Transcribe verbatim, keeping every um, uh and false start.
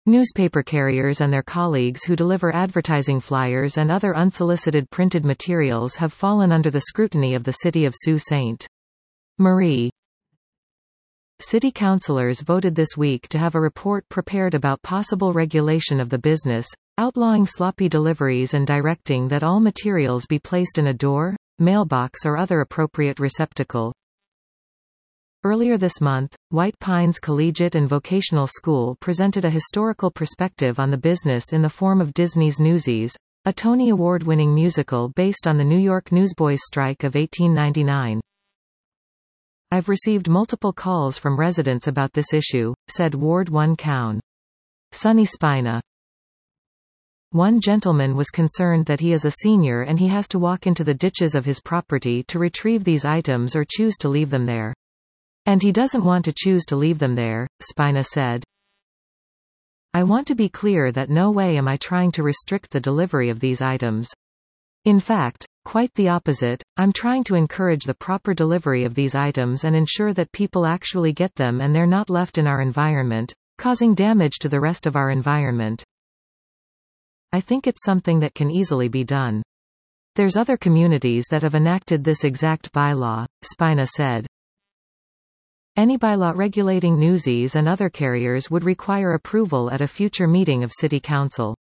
Newspaper carriers and their colleagues who deliver advertising flyers and other unsolicited printed materials have fallen under the scrutiny of the city of Sault Ste. Marie. City councillors voted this week to have a report prepared about possible regulation of the business, outlawing sloppy deliveries and directing that all materials be placed in a door, mailbox or other appropriate receptacle. Earlier this month, White Pines Collegiate and Vocational School presented a historical perspective on the business in the form of Disney's Newsies, a Tony Award-winning musical based on the New York newsboys' strike of eighteen ninety-nine. "I've received multiple calls from residents about this issue," said Ward one Cown. Sonny Spina. One gentleman was concerned that he is a senior and he has to walk into the ditches of his property to retrieve these items or choose to leave them there. And he doesn't want to choose to leave them there, Spina said. "I want to be clear that no way am I trying to restrict the delivery of these items. In fact, quite the opposite, I'm trying to encourage the proper delivery of these items and ensure that people actually get them and they're not left in our environment, causing damage to the rest of our environment. I think it's something that can easily be done. There's other communities that have enacted this exact bylaw," Spina said. Any bylaw regulating newsies and other carriers would require approval at a future meeting of City Council.